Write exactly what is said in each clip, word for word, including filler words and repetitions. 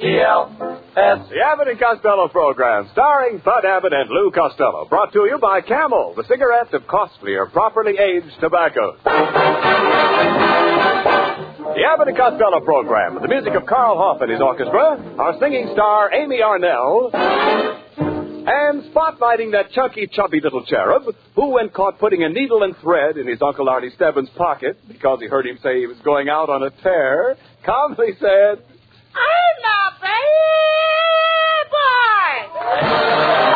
E L S. The Abbott and Costello program, starring Bud Abbott and Lou Costello, brought to you by Camel, the cigarette of costlier, properly aged tobaccos. The Abbott and Costello program, with the music of Carl Hoff and his orchestra, our singing star Amy Arnell, and spotlighting that chunky, chubby little cherub who, when caught putting a needle and thread in his Uncle Artie Stebbins' pocket because he heard him say he was going out on a tear, calmly said, I'm not baby boy.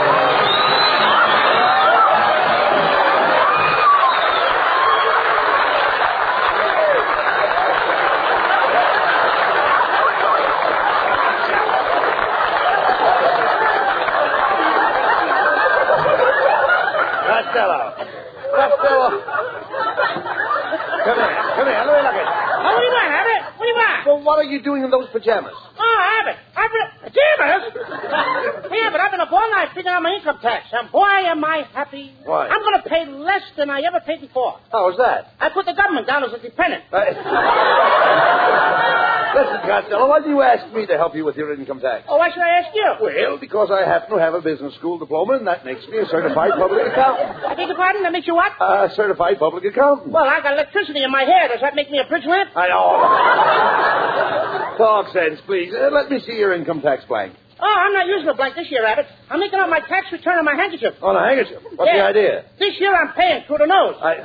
Costello. Costello. Come here. Come here. Let me look at you. Oh, what do you want, Abbott? What do you want? Well, what are you doing in those pajamas? Oh, Abbott. I've been... Pajamas? Hey, Abbott, I've been up all night figuring out my income tax. And boy, am I happy. Why? I'm going to pay less than I ever paid before. How's that? I put the government down as a dependent. Uh, Listen, Costello, why did you ask me to help you with your income tax? Oh, why should I ask you? Well, because I happen to have a business school diploma, and that makes me a certified public accountant. I beg your pardon? That makes you what? A certified public accountant. Well, I got electricity in my hair. Does that make me a bridge lamp? I know. Talk sense, please. Uh, let me see your income tax blank. Oh, I'm not using a blank this year, Abbott. I'm making out my tax return on my handkerchief. On a handkerchief? What's yeah. the idea? This year I'm paying through the nose. I...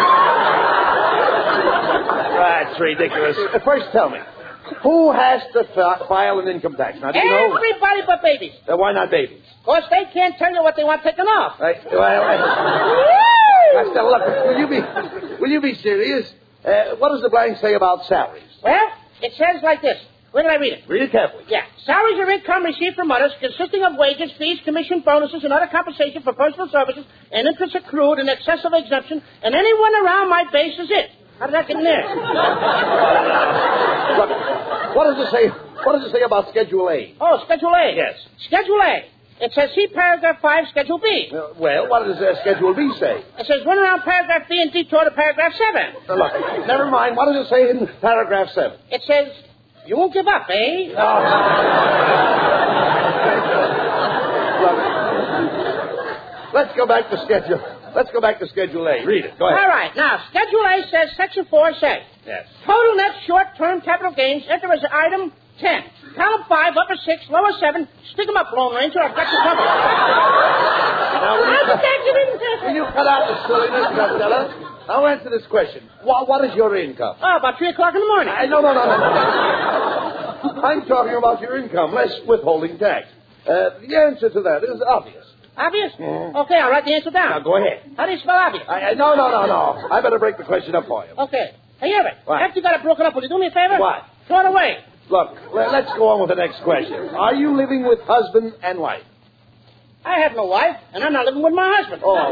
That's ridiculous. Uh, First, tell me, who has to f- file an income tax? Now, do you know? Everybody but babies. Uh, why not babies? Because they can't tell you what they want taken off. I, well, I... Costello, look, will you be, will you be serious? Uh, what does the blank say about salaries? Well, it says like this. Where did I read it? Read it carefully. Yeah. Salaries are income received from others consisting of wages, fees, commission, bonuses, and other compensation for personal services and interest accrued in excess of exemption, and anyone around my base is it. How did that get in there? Look, what does it say? What does it say about Schedule A? Oh, Schedule A. Yes. Schedule A. It says see paragraph five, Schedule B. Uh, well, what does uh, Schedule B say? It says run around paragraph B and detour to paragraph seven. Uh, look, never mind. What does it say in paragraph seven? It says you won't give up, eh? Oh. Look, let's go back to Schedule. Let's go back to Schedule A. Read it. Go ahead. All right. Now, Schedule A says Section four says Yes. total net short-term capital gains enter as item ten. Column five, upper six, lower seven. Stick 'em up, Lone Ranger. I've got you covered. Now, will you, I'll cut, take it in. will you cut out the silliness, Costello? I'll answer this question. What, what is your income? Oh, about three o'clock in the morning. I, no, no, no, no, no. I'm talking about your income, less withholding tax. Uh, the answer to that is obvious. Obvious? Mm. Okay, I'll write the answer down. Now, go ahead. How do you spell obvious? I, I, no, no, no, no. I better break the question up for you. Okay. Hey, Everett, What? after you got it broken up, will you do me a favor? What? Throw it away. Look, let, let's go on with the next question. Are you living with husband and wife? I have no wife, and I'm not living with my husband. Oh.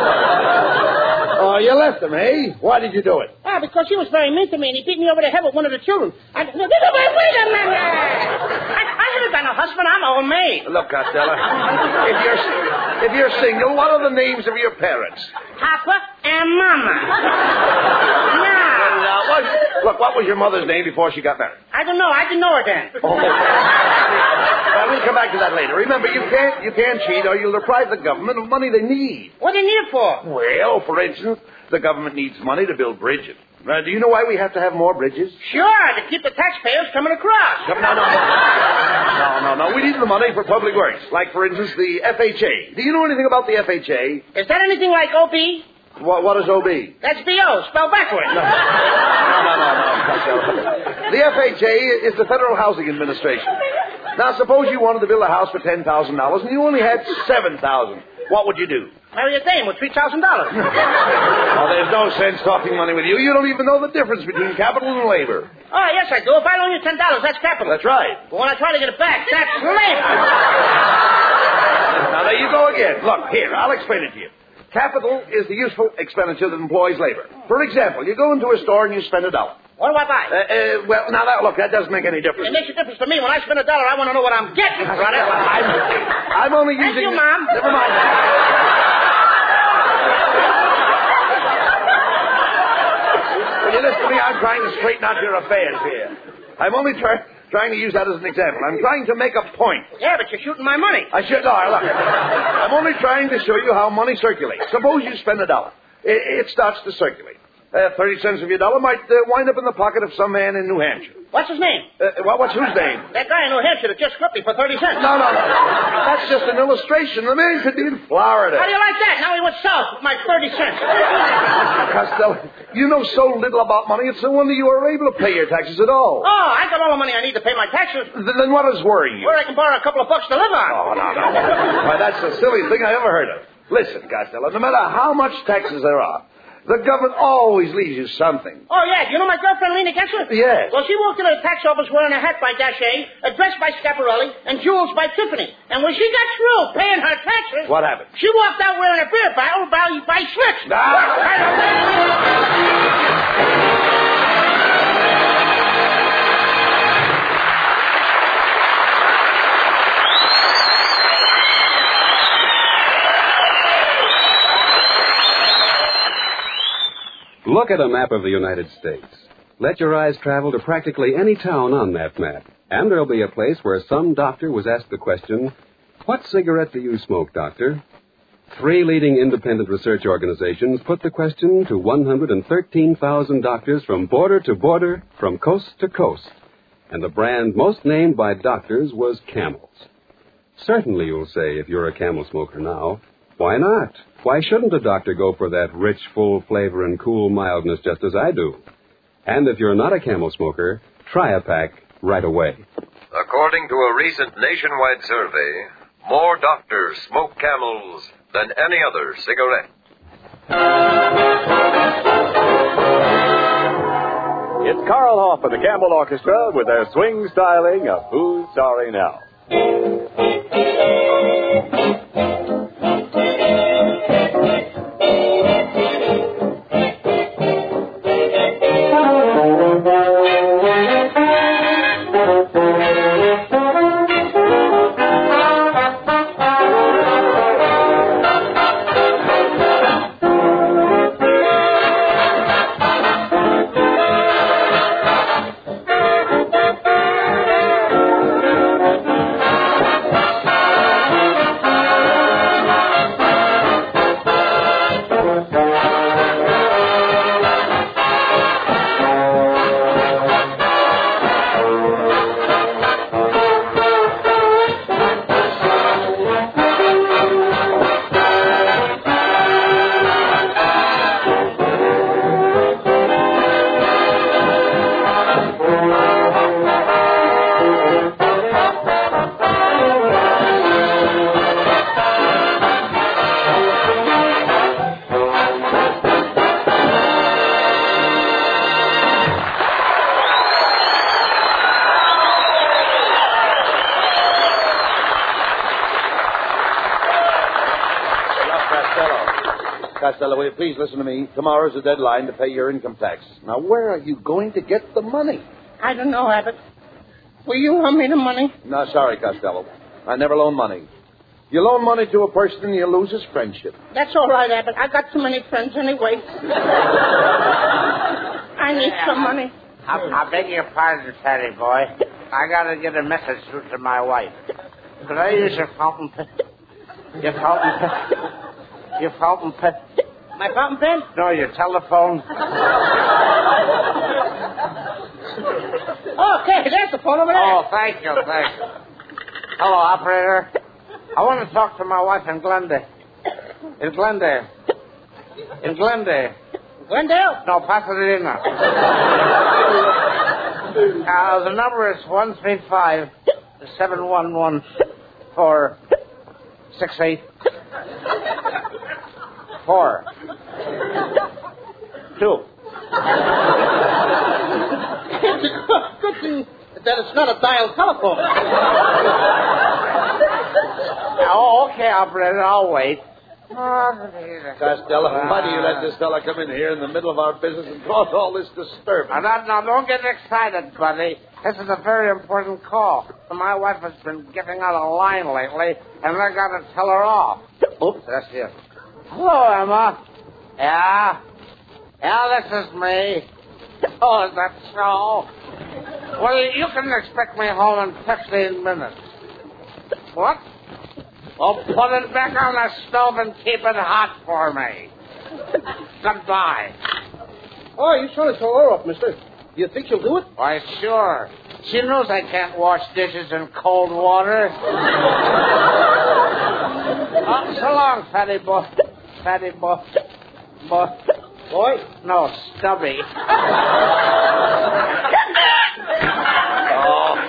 Oh, you left him, eh? Why did you do it? Ah, because he was very mean to me, and he beat me over the head with one of the children. I, wait, wait a minute! I, I haven't got no husband. I'm old maid. Look, Costello, if you're if you're single, what are the names of your parents? Papa and Mama. Now, Now, what, look, what was your mother's name before she got married? I don't know. I didn't know her then. Oh. Well, we'll come back to that later. Remember, you can't you can't cheat, or you'll deprive the government of money they need. What do you need it for? Well, for instance, the government needs money to build bridges. Now, do you know why we have to have more bridges? Sure, to keep the taxpayers coming across. No, no, no. No, no, no. We need the money for public works. Like, for instance, the F H A. Do you know anything about the F H A? Is that anything like O B? What, what is O B? That's B O, spelled backwards. No, no, no, no. The F H A is the Federal Housing Administration. Now, suppose you wanted to build a house for ten thousand dollars and you only had seven thousand dollars. What would you do? Marry a dame with three thousand dollars. Well, there's no sense talking money with you. You don't even know the difference between capital and labor. Oh, yes, I do. If I loan you ten dollars, that's capital. That's right. But when I try to get it back, that's labor. Now, there you go again. Look, here, I'll explain it to you. Capital is the useful expenditure that employs labor. For example, you go into a store and you spend a dollar. What do I buy? Uh, uh, well, now, that, look, that doesn't make any difference. It makes a difference to me. When I spend a dollar, I want to know what I'm getting. Brother. I'm, I'm only Thank using... you, Mom. Never mind. Will you listen to me? I'm trying to straighten out your affairs here. I'm only trying... trying to use that as an example. I'm trying to make a point. Yeah, but you're shooting my money. I should... No, look. I'm only trying to show you how money circulates. Suppose you spend a dollar. It, it starts to circulate. Uh, Thirty cents of your dollar might uh, wind up in the pocket of some man in New Hampshire. What's his name? Uh, what, what's whose name? That guy in New Hampshire that just flipped me for thirty cents. No, no, no. That's just an illustration. The man could be in Florida. How do you like that? Now he went south with my thirty cents. Costello, you know so little about money, it's no wonder you are able to pay your taxes at all. Oh, I got all the money I need to pay my taxes. Th- then what is worrying you? Where I can borrow a couple of bucks to live on. Oh, no, no. Why, that's the silliest thing I ever heard of. Listen, Costello, no matter how much taxes there are, the government always leaves you something. Oh, yeah. You know my girlfriend, Lena Gessler? Yes. Well, she walked into the tax office wearing a hat by Daché, a dress by Schiaparelli, and jewels by Tiffany. And when she got through paying her taxes... What happened? She walked out wearing a beer bottle by, by Schlitz. Look at a map of the United States. Let your eyes travel to practically any town on that map, and there'll be a place where some doctor was asked the question, "What cigarette do you smoke, doctor?" Three leading independent research organizations put the question to one hundred thirteen thousand doctors from border to border, from coast to coast. And the brand most named by doctors was Camels. Certainly, you'll say, if you're a Camel smoker now. Why not? Why shouldn't a doctor go for that rich, full flavor and cool mildness just as I do? And if you're not a Camel smoker, try a pack right away. According to a recent nationwide survey, more doctors smoke Camels than any other cigarette. It's Carl Hoff and the Camel Orchestra with their swing styling of Who's Sorry Now. Costello, will you please listen to me? Tomorrow's the deadline to pay your income tax. Now, where are you going to get the money? I don't know, Abbott. Will you loan me the money? No, sorry, Costello. I never loan money. You loan money to a person and you lose his friendship. That's all right, Abbott. I got too many friends anyway. I need some money. I, I beg your pardon, Fatty boy. I gotta get a message through to my wife. Could I use your fountain pen? Your fountain pen? Your fountain pen? My fountain pen? No, your telephone. Oh, okay, there's the phone over there. Oh, thank you, thank you. Hello, operator. I want to talk to my wife in Glendale. In Glendale. In Glendale. Glendale? No, Pasadena. uh, the number is one three five, seven one one, four six eight four two. Good thing that it's not a dial telephone. Oh, okay, operator, I'll wait. Costello, why do you let this fella come in here in the middle of our business and cause all this disturbance? Now, now, now, don't get excited, buddy. This is a very important call. My wife has been getting out of line lately, and I got to tell her off. Oops, that's it. Hello, Emma. Yeah? Yeah, this is me. Oh, is that so? Well, you can expect me home in fifteen minutes. What? Oh, put it back on the stove and keep it hot for me. Goodbye. Oh, you sure it's all up, mister. Do you think you'll do it? Why, sure. She knows I can't wash dishes in cold water. Oh, so long, fatty boy. Fatty boy. Boy. Boy? No, Stubby. Oh.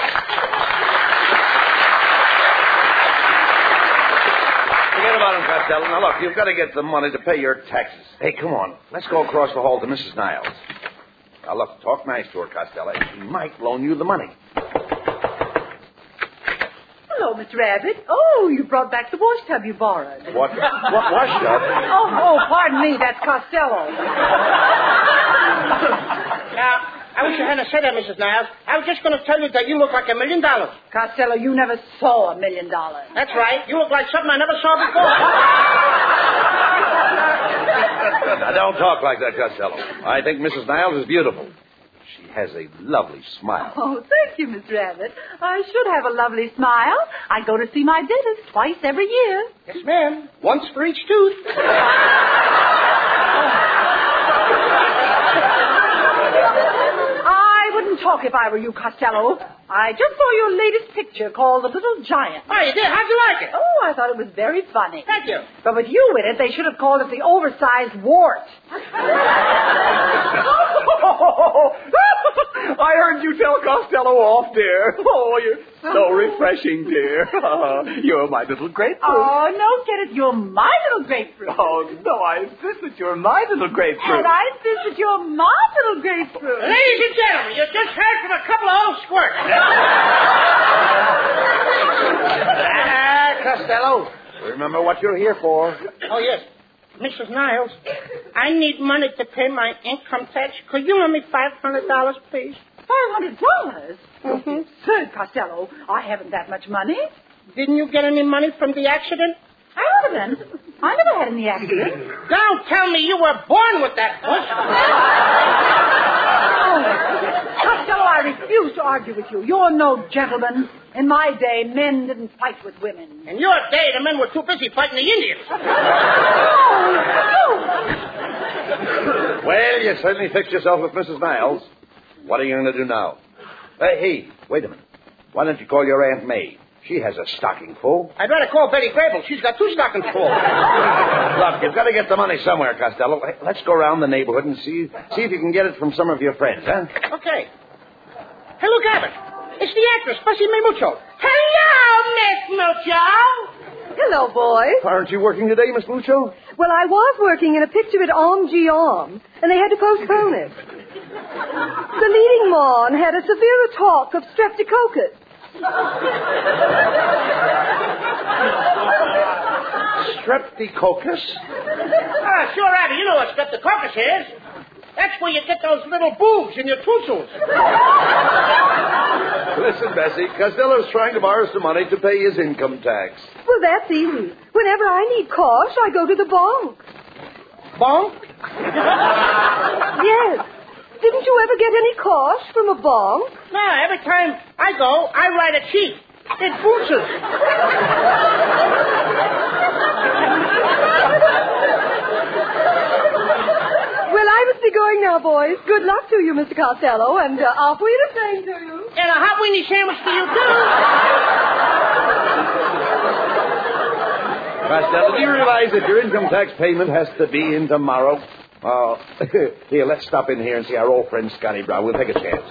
Forget about him, Costello. Now, look, you've got to get the money to pay your taxes. Hey, come on. Let's go across the hall to Missus Niles. Now, look, talk nice to her, Costello. She might loan you the money. Hello, Mister Rabbit. Oh, you brought back the wash tub you borrowed. What? What wash tub? Oh, oh, pardon me. That's Costello. Now, I wish you hadn't said that, Missus Niles. I was just going to tell you that you look like a million dollars. Costello, you never saw a million dollars. That's right. You look like something I never saw before. Now, don't talk like that, Costello. I think Missus Niles is beautiful. She has a lovely smile. Oh, thank you, Mister Rabbit. I should have a lovely smile. I go to see my dentist twice every year. Yes, ma'am. Once for each tooth. I wouldn't talk if I were you, Costello. I just saw your latest picture called The Little Giant. Oh, you did? How'd you like it? Oh, I thought it was very funny. Thank you. But with you in it, they should have called it The Oversized Wart. I heard you tell Costello off, dear. Oh, you're so refreshing, dear. You're my little grapefruit. Oh, no, get it. You're my little grapefruit. Oh, no, I insist that you're my little grapefruit. And I insist that you're my little grapefruit. Ladies and gentlemen, you just heard from a couple of old squirts. Ah, Costello, remember what you're here for. Oh, yes. Missus Niles, I need money to pay my income tax. Could you lend me five hundred dollars, please? Five hundred dollars? Mm-hmm. Absurd, Costello. I haven't that much money. Didn't you get any money from the accident? I haven't. I never had any accident. Don't tell me you were born with that bush. Oh, Costello, I refuse to argue with you. You're no gentleman. In my day, men didn't fight with women. In your day, the men were too busy fighting the Indians. Well, you certainly fixed yourself with Missus Niles. What are you going to do now? Uh, hey, wait a minute. Why don't you call your Aunt May? She has a stocking full. I'd rather call Betty Grable. She's got two stockings full. Look, you've got to get the money somewhere, Costello. Hey, let's go around the neighborhood and see see if you can get it from some of your friends, huh? Okay. Hey, look, Abbott. It's the actress, Bessie May Mucho. Hello, Miss Mucho. Hello, boys. Aren't you working today, Miss Mucho? Well, I was working in a picture at Om G Om, and they had to postpone it. The leading mon had a severe talk of streptococcus. Streptococcus? Ah, sure, Abby. You know what streptococcus is. That's where you get those little boobs in your tonsils. Listen, Bessie, Costello's trying to borrow some money to pay his income tax. Well, that's easy. Whenever I need cash, I go to the bank. Bonk? Yes. Didn't you ever get any cash from a bank? No, every time I go, I write a check. It bounces. Well, I must be going now, boys. Good luck to you, Mister Costello, and uh, I'll put the same to you. And a hot weenie sandwich to you, too. Costello, do you realize that your income tax payment has to be in tomorrow? Oh, uh, here, let's stop in here and see our old friend Scotty Brown. We'll take a chance.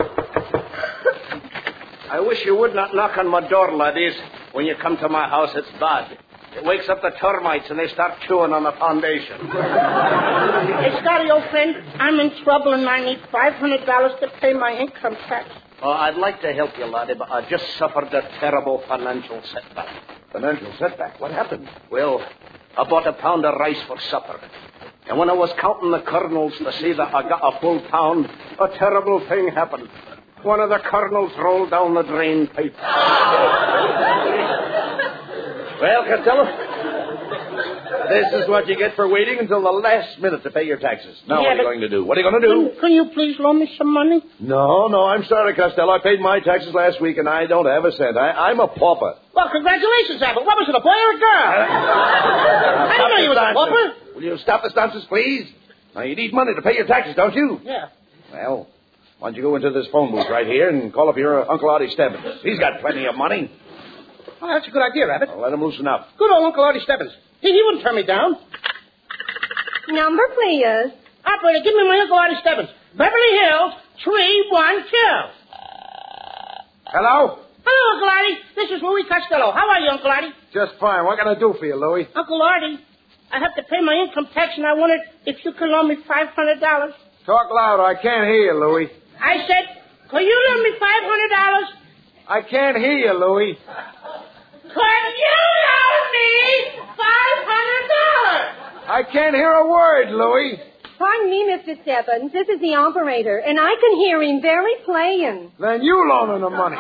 I wish you would not knock on my door, laddies. When you come to my house, it's bad. It wakes up the termites and they start chewing on the foundation. Hey, Scotty, old friend, I'm in trouble and I need five hundred dollars to pay my income tax. Oh, I'd like to help you, laddie, but I just suffered a terrible financial setback. Financial setback? What happened? Well, I bought a pound of rice for supper. And when I was counting the kernels to see that I got a full pound, a terrible thing happened. One of the kernels rolled down the drain pipe. Well, Costello, This is what you get for waiting until the last minute to pay your taxes. Now, Yeah, what are you but- going to do? What are you going to do? Can, can you please loan me some money? No, no, I'm sorry, Costello. I paid my taxes last week, and I don't have a cent. I, I'm a pauper. Well, congratulations, Abbott. What was it, a boy or a girl? I didn't know you was a pauper. Will you stop this nonsense, please? Now, you need money to pay your taxes, don't you? Yeah. Well, why don't you go into this phone booth right here and call up your Uncle Artie Stebbins? He's got plenty of money. Oh, that's a good idea, Abbott. Well, let him loosen up. Good old Uncle Artie Stebbins. He, he wouldn't turn me down. Number, please. Operator, give me my Uncle Artie Stebbins. Beverly Hills, three one two. Hello? Hello, Uncle Artie. This is Louis Costello. How are you, Uncle Artie? Just fine. What can I do for you, Louis? Uncle Artie, I have to pay my income tax, and I wondered if you could loan me five hundred dollars. Talk louder. I can't hear you, Louis. I said, could you loan me five hundred dollars? I can't hear you, Louis. Could you loan me five hundred dollars? I can't hear a word, Louis. Pardon me, Mister Stebbins. This is the operator, and I can hear him very plain. Then you loan him the money.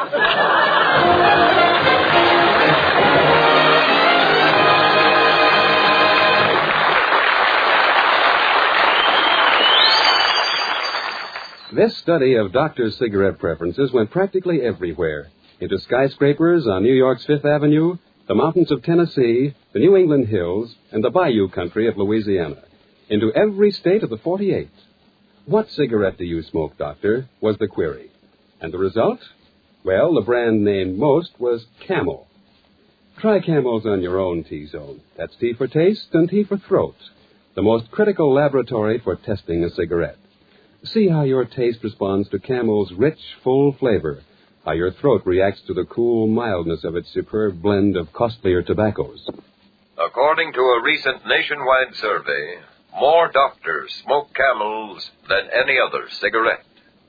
This study of doctors' cigarette preferences went practically everywhere. Into skyscrapers on New York's Fifth Avenue, the mountains of Tennessee, the New England hills, and the bayou country of Louisiana. Into every state of the forty-eight. What cigarette do you smoke, doctor? Was the query. And the result? Well, the brand named most was Camel. Try Camels on your own T-zone. That's T for taste and T for throat. The most critical laboratory for testing a cigarette. See how your taste responds to Camel's rich, full flavor. How your throat reacts to the cool mildness of its superb blend of costlier tobaccos. According to a recent nationwide survey, more doctors smoke Camels than any other cigarette.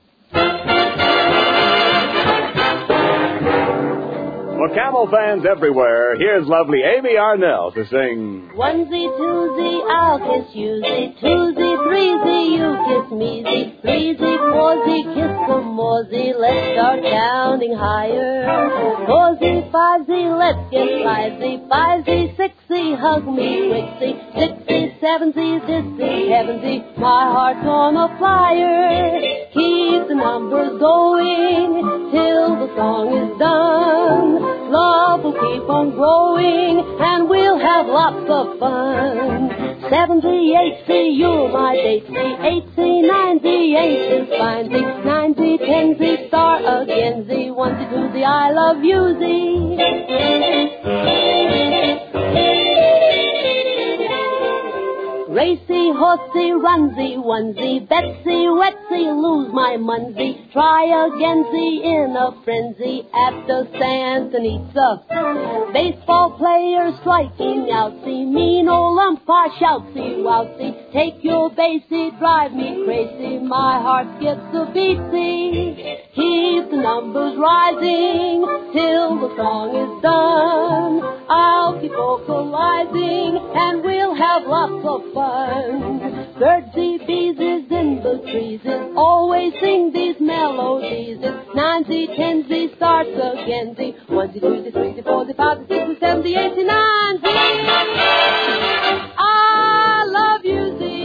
For Camel fans everywhere, here's lovely Amy Arnell to sing... Onesie, twosie, I'll kiss yousie. Twosie, threesie, you kiss mesie. Threesie, foursie, kiss some moresy. Let's start counting higher. Foursie, fivesy, let's get lively. Fivesy, sixsy, hug me quicksy. Sixsy, sevensy, this is heavensy. My heart's on a flyer. Keep the numbers going till the song is done. Love will keep on growing, and we'll have lots of fun. Seventy, eighty, you're my datesy. Eighty, ninety, eight is fine. Ninety, tensy, star again, Z. Onesie, twosie, I love you, Z. Racy, horsey, runsy, onesie, Betsy, wetsy, lose my munsy. Try again, see, in a frenzy, at the Santa Anita. Baseball player striking out, see, mean old umpire shout, see, wowsy. Take your basey, drive me crazy, my heart skips a beat, see. Keep the numbers rising till the song is done. I'll keep vocalizing, and we'll have lots of fun. Birdsy, beeses in the trees, always sing these melodies. Ninety, tensy, starts again. Z. Onesie, twosie, threesy, foursy, fivesy, sixsy, seventy, eighty, ninety. I love you, Z.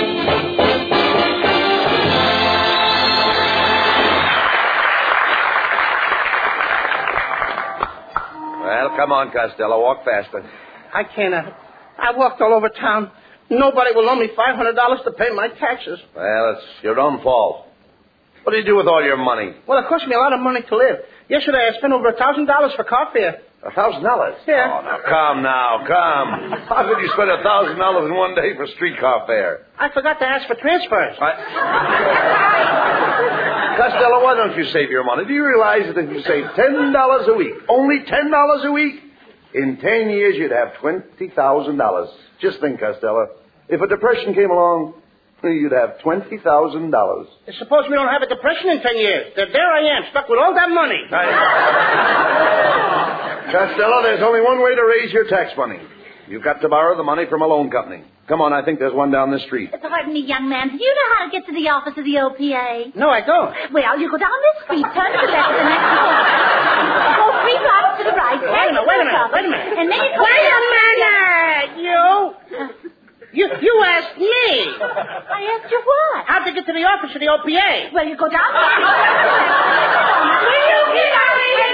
Well, come on, Costello. Walk faster. I can't. Uh, I walked all over town. Nobody will loan me five hundred dollars to pay my taxes. Well, it's your own fault. What do you do with all your money? Well, it cost me a lot of money to live. Yesterday, I spent over a thousand dollars for car fare. A thousand dollars? Yeah. Oh, now, come now, come. How could you spend a thousand dollars in one day for streetcar fare? I forgot to ask for transfers. I... Costello, why don't you save your money? Do you realize that if you save ten dollars a week, only ten dollars a week, in ten years you'd have twenty thousand dollars. Just think, Costello. If a depression came along, you'd have twenty thousand dollars. Suppose we don't have a depression in ten years. There, there I am, stuck with all that money. Costello, there's only one way to raise your tax money. You've got to borrow the money from a loan company. Come on, I think there's one down this street. Pardon me, young man. Do you know how to get to the office of the O P A? No, I don't. Well, you go down this street, turn to the left, and next door. Go three blocks to the right. Wait a minute, wait a minute, wait a minute. And then you Wait a minute! You You you asked me. I asked you what? How'd you get to the office of the O P A? Well, you go down there. Will you get out of here,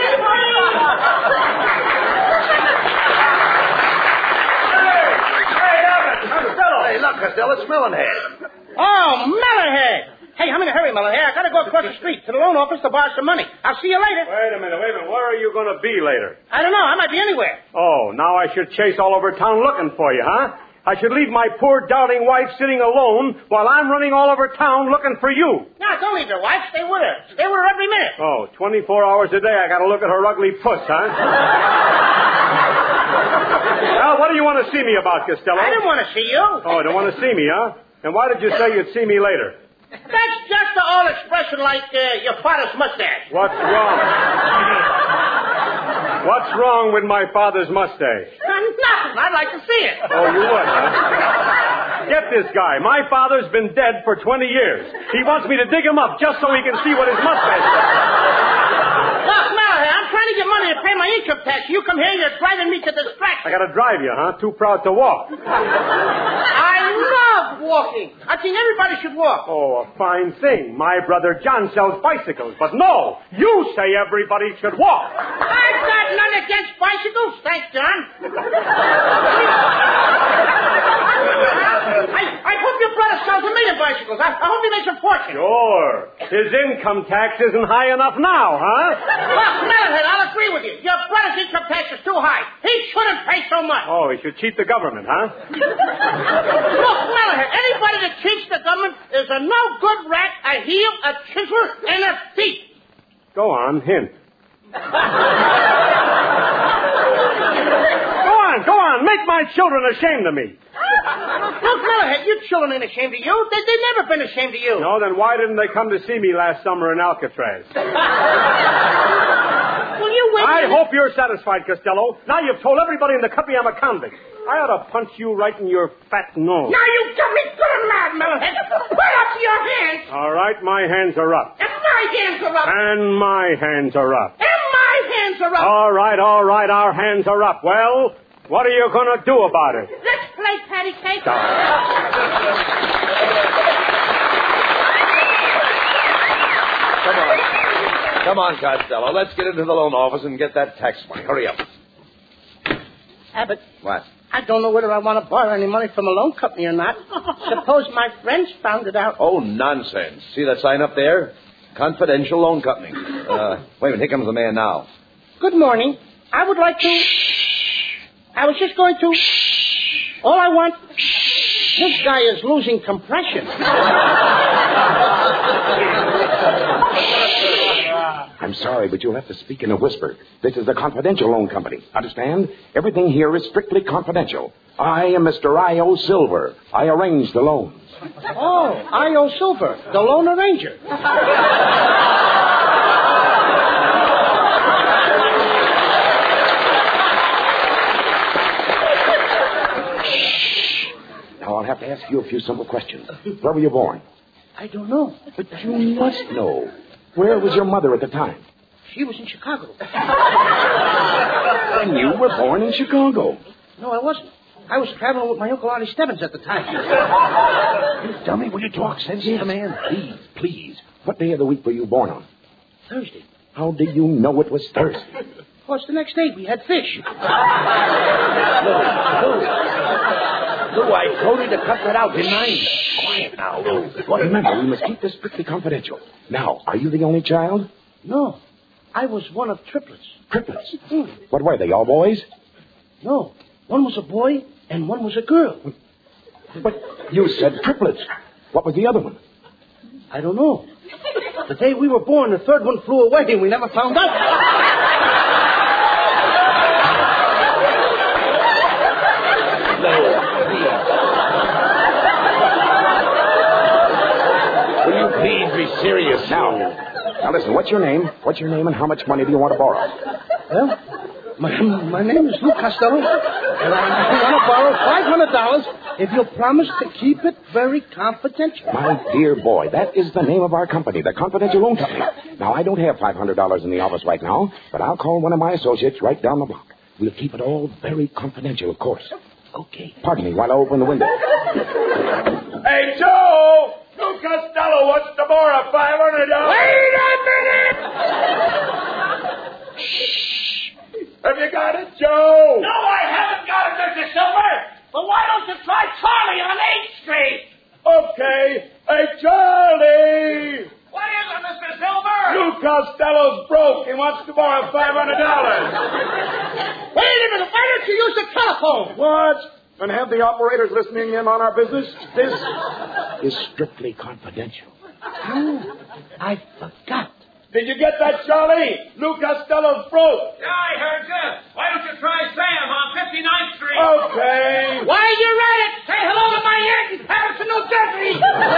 Hey, look, Costello, it's Melonhead. Oh, Melonhead. Hey, I'm in a hurry, Melonhead. I gotta go across the street to the loan office to borrow some money. I'll see you later. Wait a minute, wait a minute. Where are you going to be later? I don't know. I might be anywhere. Oh, now I should chase all over town looking for you, huh? I should leave my poor doubting wife sitting alone while I'm running all over town looking for you. No, don't leave your wife. Stay with her. Stay with her every minute. Oh, twenty-four hours a day I got to look at her ugly puss, huh? Well, what do you want to see me about, Costello? I didn't want to see you. Oh, don't want to see me, huh? And why did you say you'd see me later? That's just the old expression like uh, your father's mustache. What's wrong? What's wrong with my father's mustache? Nothing. I'd like to see it. Oh, you would, huh? Get this guy. My father's been dead for twenty years. He wants me to dig him up just so he can see what his mustache is. Look, Malahide, I'm trying to get money to pay my income tax. You come here, you're driving me to distraction. I gotta drive you, huh? Too proud to walk. I love walking. I think everybody should walk. Oh, a fine thing. My brother John sells bicycles. But no, you say everybody should walk. I've got none against bicycles. Thanks, John. I, I hope your brother sells a million bicycles. I, I hope he makes a fortune. Sure. His income tax isn't high enough now, huh? Look, Melonhead, I'll agree with you. Your brother's income tax is too high. He shouldn't pay so much. Oh, he should cheat the government, huh? Look, Melonhead, anybody that cheats the government is a no-good rat, a heel, a chisel, and a thief. Go on, hint. Go on, go on. Make my children ashamed of me. Look, Melonhead, your children ain't ashamed of you. They, they've never been ashamed of you. No, then why didn't they come to see me last summer in Alcatraz? Will you wait? I hope you're satisfied, Costello. Now you've told everybody in the company I'm a convict. I ought to punch you right in your fat nose. Now you got me good and mad, Melonhead. Put up your hands. All right, my hands are up. And my hands are up. And my hands are up. And my hands are up. All right, all right, our hands are up. Well, what are you going to do about it? Let's play patty cake. Come on. Come on, Costello. Let's get into the loan office and get that tax money. Hurry up. Abbott. What? I don't know whether I want to borrow any money from a loan company or not. Suppose my friends found it out. Oh, nonsense. See that sign up there? Confidential Loan Company. Uh, wait a minute. Here comes the man now. Good morning. I would like to... I was just going to... All I want... This guy is losing compression. I'm sorry, but you'll have to speak in a whisper. This is a confidential loan company. Understand? Everything here is strictly confidential. I am Mister I O Silver. I arrange the loans. Oh, I O Silver, the loan arranger. Now, I'll have to ask you a few simple questions. Where were you born? I don't know. But you must know. Where was your mother at the time? She was in Chicago. And you were born in Chicago. No, I wasn't. I was traveling with my Uncle Artie Stebbins at the time. You tell me, will you talk sense into man? Please, please. What day of the week were you born on? Thursday. How do you know it was Thursday? Of course, the next day we had fish. Lou, Lou. Lou, I told you to cut that out, didn't I? Quiet now, Lou. Well, remember, we must keep this strictly confidential. Now, are you the only child? No. I was one of triplets. Triplets? Mm. What were they, all boys? No. One was a boy and one was a girl. But you said triplets. What was the other one? I don't know. The day we were born, the third one flew away and we never found out. Will you please be serious now? Now, listen, what's your name? What's your name and how much money do you want to borrow? Well, my, my name is Lou Costello, and I want to borrow five hundred dollars if you'll promise to keep it very confidential. My dear boy, that is the name of our company, the Confidential Loan Company. Now, I don't have five hundred dollars in the office right now, but I'll call one of my associates right down the block. We'll keep it all very confidential, of course. Okay. Pardon me while I open the window. Hey, Joe! Lou Costello wants to borrow five hundred dollars. Wait a minute! Shh! Have you got it, Joe? No, I haven't got it, Mister Silver. But why don't you try Charlie on eighth Street? Okay. Hey, Charlie! What is it, Mister Silver? Lou Costello's broke. He wants to borrow five hundred dollars. Wait a minute. Why don't you use the telephone? What? And have the operators listening in on our business? This is strictly confidential. Oh, I forgot. Did you get that, Charlie? Lou Costello's broke. Yeah, I heard you. Why don't you try Sam on fifty-ninth Street? Okay. Why you at it? Say hello to my aunt in Patterson, New Jersey.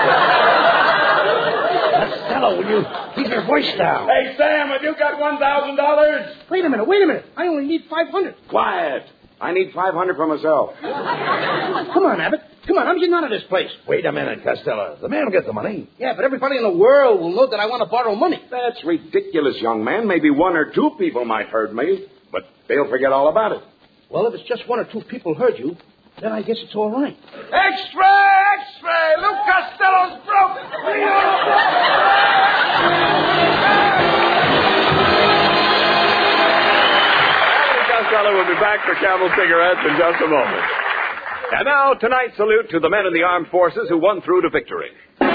Costello, will you keep your voice down? Hey, Sam, have you got one thousand dollars? Wait a minute, wait a minute. I only need five hundred. Quiet. I need five hundred for myself. Come on, Abbott. Come on, I'm getting out of this place. Wait a minute, Costello. The man will get the money. Yeah, but everybody in the world will know that I want to borrow money. That's ridiculous, young man. Maybe one or two people might heard me, but they'll forget all about it. Well, if it's just one or two people heard you, then I guess it's all right. Extra, extra! Lou Costello's broke! Costello will be back for Camel Cigarettes in just a moment. And now, tonight's salute to the men in the armed forces who won through to victory.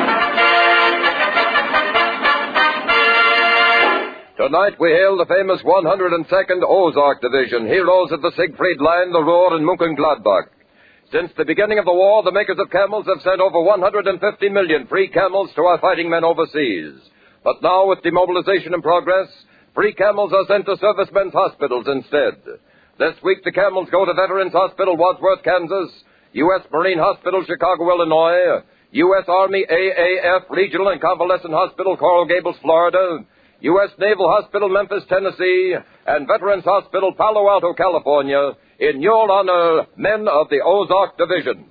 Tonight we hail the famous one hundred second Ozark Division, heroes of the Siegfried Line, the Ruhr, and Mönchengladbach. Since the beginning of the war, the makers of camels have sent over one hundred fifty million free camels to our fighting men overseas. But now, with demobilization in progress, free camels are sent to servicemen's hospitals instead. This week, the camels go to Veterans Hospital, Wadsworth, Kansas, U S Marine Hospital, Chicago, Illinois, U S Army A A F Regional and Convalescent Hospital, Coral Gables, Florida, U S Naval Hospital, Memphis, Tennessee, and Veterans Hospital, Palo Alto, California, in your honor, men of the Ozark Division.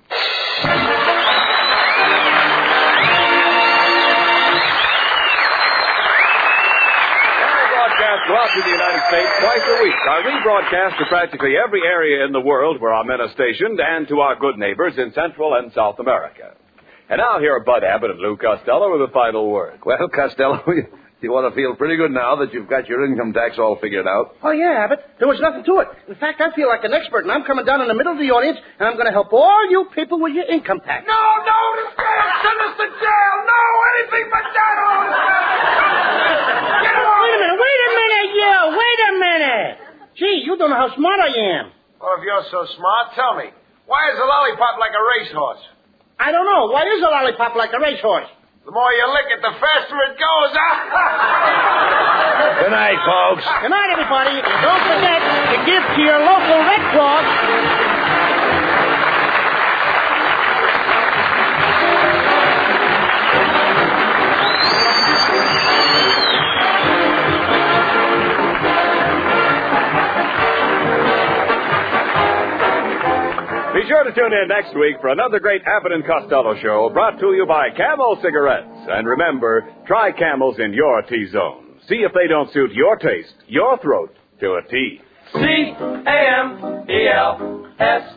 Throughout the United States twice a week. Our rebroadcast to practically every area in the world where our men are stationed and to our good neighbors in Central and South America. And now here are Bud Abbott and Lou Costello with a final word. Well, Costello, you want to feel pretty good now that you've got your income tax all figured out. Oh, yeah, Abbott. There was nothing to it. In fact, I feel like an expert, and I'm coming down in the middle of the audience, and I'm going to help all you people with your income tax. No, no, send us to jail. No, anything but that. Get him Wait a minute, wait a minute, you. Wait a minute. Gee, you don't know how smart I am. Well, if you're so smart, tell me. Why is a lollipop like a racehorse? I don't know. Why is a lollipop like a racehorse? The more you lick it, the faster it goes. Good night, folks. Good night, everybody. And don't forget to give to your local Red Cross. Be sure to tune in next week for another great Abbott and Costello show brought to you by Camel Cigarettes. And remember, try Camels in your T-zone. See if they don't suit your taste, your throat, to a T. C A M E L S.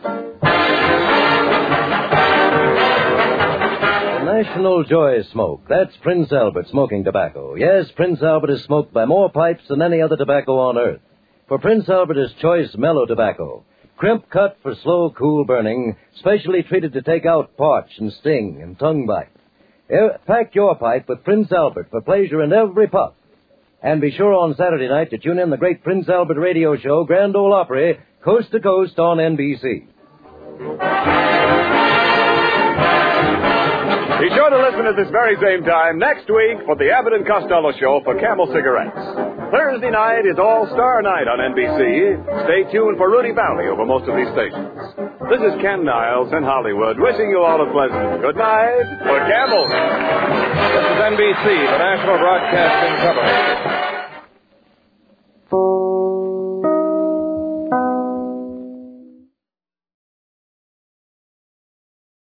The National Joy Smoke. That's Prince Albert smoking tobacco. Yes, Prince Albert is smoked by more pipes than any other tobacco on earth. For Prince Albert is choice mellow tobacco. Crimp cut for slow, cool burning, specially treated to take out parch and sting and tongue bite. Er, pack your pipe with Prince Albert for pleasure in every puff. And be sure on Saturday night to tune in the great Prince Albert radio show, Grand Ole Opry, coast to coast on N B C. Be sure to listen at this very same time next week for the Abbott and Costello show for Camel Cigarettes. Thursday night is All-Star Night on N B C. Stay tuned for Rudy Valley over most of these stations. This is Ken Niles in Hollywood, wishing you all a pleasant good night for Camel. This is N B C, the National Broadcasting Company.